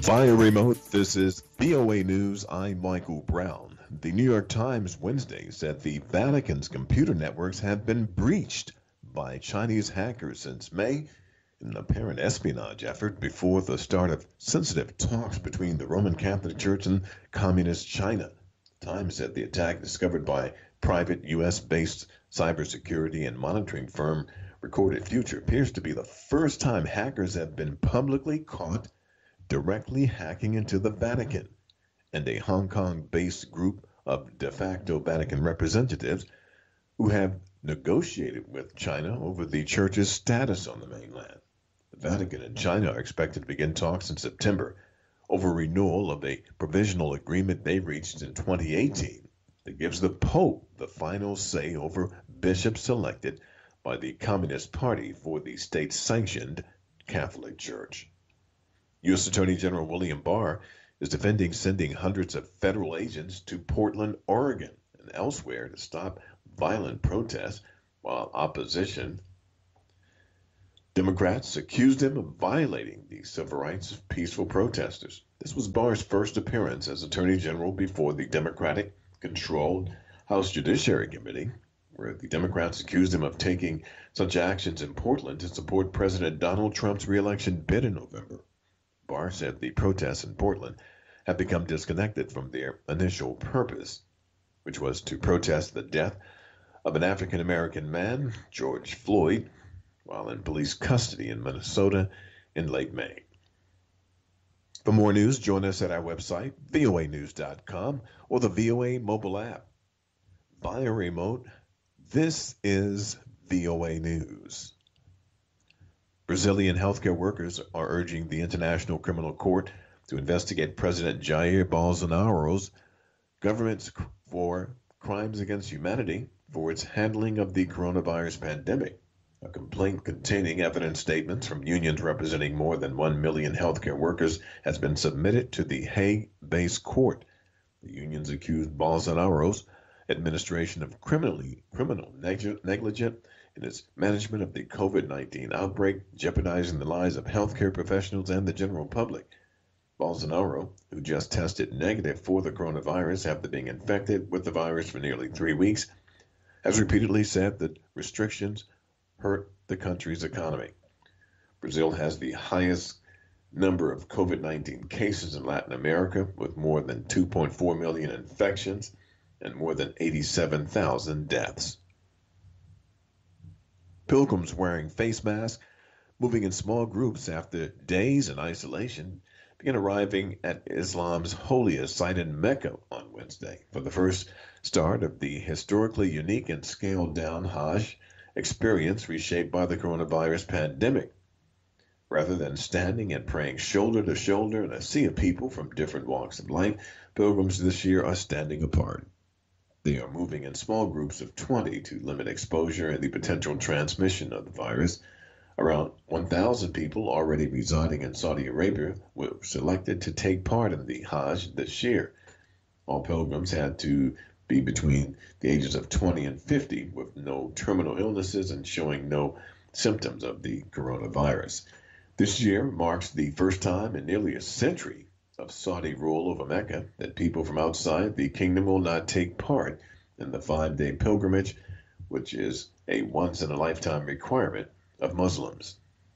Via remote, this is VOA News. I'm Michael Brown. The New York Times Wednesday said the Vatican's computer networks have been breached by Chinese hackers since May in an apparent espionage effort before the start of sensitive talks between the Roman Catholic Church and Communist China. The Times said the attack, discovered by private U.S.-based cybersecurity and monitoring firm Recorded Future, appears to be the first time hackers have been publicly caught directly hacking into the Vatican, and a Hong Kong-based group of de facto Vatican representatives who have negotiated with China over the church's status on the mainland. The Vatican and China are expected to begin talks in September over renewal of a provisional agreement they reached in 2018 that gives the Pope the final say over bishops selected by the Communist Party for the state-sanctioned Catholic Church. U.S. Attorney General William Barr is defending sending hundreds of federal agents to Portland, Oregon, and elsewhere to stop violent protests, while opposition Democrats accused him of violating the civil rights of peaceful protesters. This was Barr's first appearance as Attorney General before the Democratic-controlled House Judiciary Committee, where the Democrats accused him of taking such actions in Portland to support President Donald Trump's re-election bid in November. Barr said the protests in Portland have become disconnected from their initial purpose, which was to protest the death of an African-American man, George Floyd, while in police custody in Minnesota in late May. For more news, join us at our website, voanews.com, or the VOA mobile app. Via remote, this is VOA News. Brazilian healthcare workers are urging the International Criminal Court to investigate President Jair Bolsonaro's government's for crimes against humanity for its handling of the coronavirus pandemic. A complaint containing evidence statements from unions representing more than 1 million healthcare workers has been submitted to the Hague-based court. The unions accused Bolsonaro's administration of criminal negligence in its management of the COVID-19 outbreak, jeopardizing the lives of healthcare professionals and the general public. Bolsonaro, who just tested negative for the coronavirus after being infected with the virus for nearly 3 weeks, has repeatedly said that restrictions hurt the country's economy. Brazil has the highest number of COVID-19 cases in Latin America, with more than 2.4 million infections and more than 87,000 deaths. Pilgrims wearing face masks, moving in small groups after days in isolation, began arriving at Islam's holiest site in Mecca on Wednesday for the first start of the historically unique and scaled-down Hajj experience reshaped by the coronavirus pandemic. Rather than standing and praying shoulder to shoulder in a sea of people from different walks of life, pilgrims this year are standing apart. They are moving in small groups of 20 to limit exposure and the potential transmission of the virus. Around 1,000 people already residing in Saudi Arabia were selected to take part in the Hajj this year. All pilgrims had to be between the ages of 20 and 50 with no terminal illnesses and showing no symptoms of the coronavirus. This year marks the first time in nearly a century of Saudi rule over Mecca that people from outside the kingdom will not take part in the 5-day pilgrimage, which is a once-in-a-lifetime requirement of Muslims.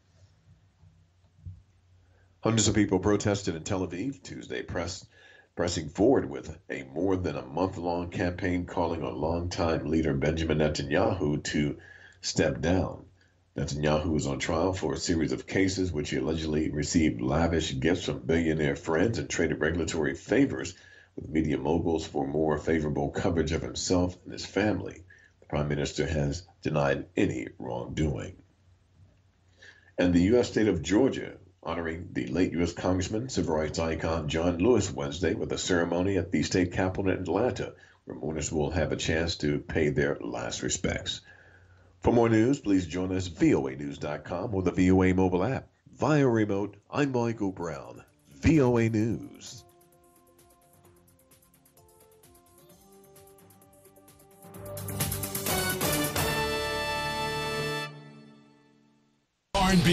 Hundreds of people protested in Tel Aviv Tuesday, pressing forward with a more than a month-long campaign calling on longtime leader Benjamin Netanyahu to step down. Netanyahu is on trial for a series of cases which he allegedly received lavish gifts from billionaire friends and traded regulatory favors with media moguls for more favorable coverage of himself and his family. The Prime Minister has denied any wrongdoing. And the U.S. state of Georgia honoring the late U.S. Congressman, civil rights icon John Lewis Wednesday with a ceremony at the state capitol in Atlanta, where mourners will have a chance to pay their last respects. For more news, please join us voanews.com or the VOA mobile app. Via remote, I'm Michael Brown, VOA News.